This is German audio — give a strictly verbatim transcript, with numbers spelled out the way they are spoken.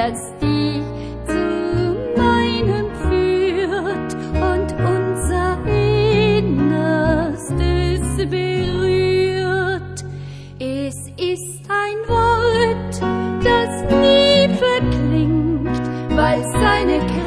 das dich zu meinem führt und unser Innerstes berührt. Es ist ein Wort, das nie verklingt, weil seine Kraft